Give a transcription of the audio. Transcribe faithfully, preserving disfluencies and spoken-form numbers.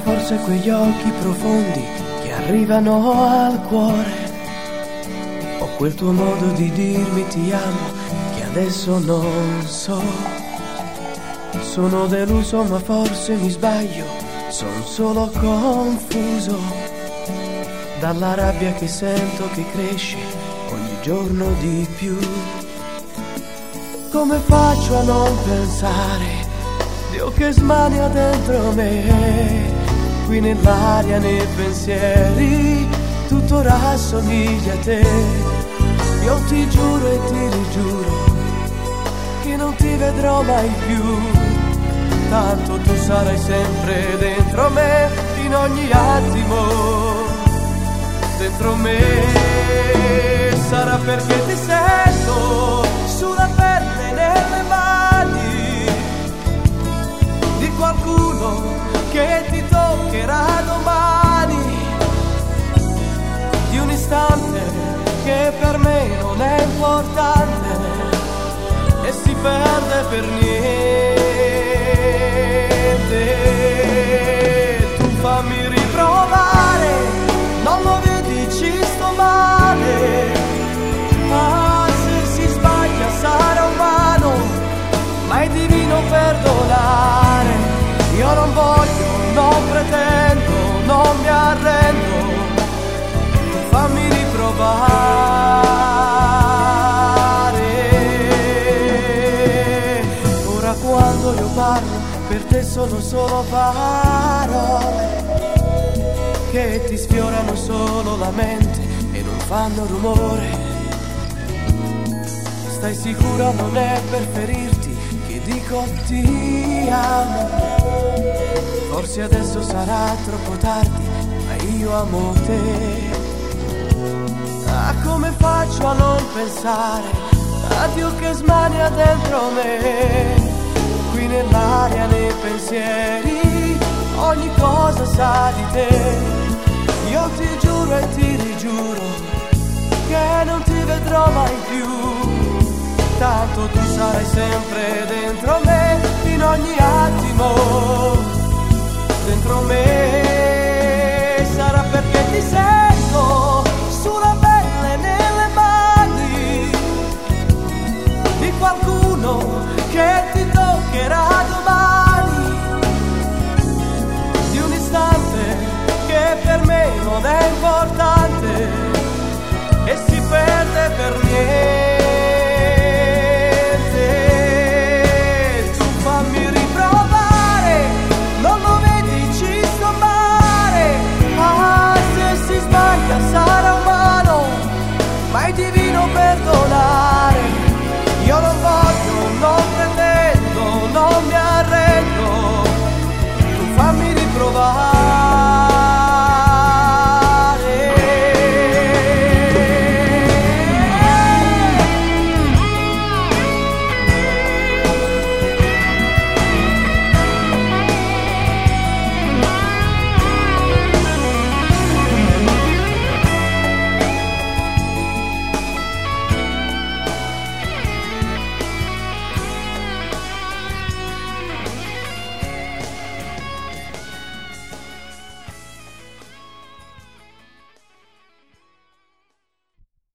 forse quegli occhi profondi che arrivano al cuore, o quel tuo modo di dirmi ti amo che adesso non so. Sono deluso ma forse mi sbaglio, sono solo confuso dalla rabbia che sento che cresce ogni giorno di più. Come faccio a non pensare, Dio che smania dentro me, qui nell'aria, nei pensieri, tutto rassomiglia a te. Io ti giuro e ti rigiuro che non ti vedrò mai più, tanto tu sarai sempre dentro me, in ogni attimo dentro me. Sarà perché ti sento sulla pelle, nelle mani di qualcuno che ti toccherà domani, di un istante che per me non è importante e si perde per niente. Tu fammi riprovare, non lo vedi, ci sto male. Ah, se si sbaglia sarà umano, ma è divino perdonare. Io non voglio, non pretendo, non mi arrendo. Tu fammi riprovare. Ora quando io parlo, per te sono solo parole che ti sfiorano solo la mente e non fanno rumore. Stai sicura non è per ferirti che dico ti amo. Forse adesso sarà troppo tardi, ma io amo te. Ah, come faccio a non pensare a Dio che smania dentro me, qui nell'aria, nei pensieri, ogni cosa sa di te. Io ti giuro e ti rigiuro che non ti vedrò mai più, tanto tu sarai sempre dentro me, in ogni attimo dentro me. Sarà perché ti sento sulla pelle, nelle mani di qualcuno che ti toccherà domani, di un istante che per me non è importante e si perde per niente.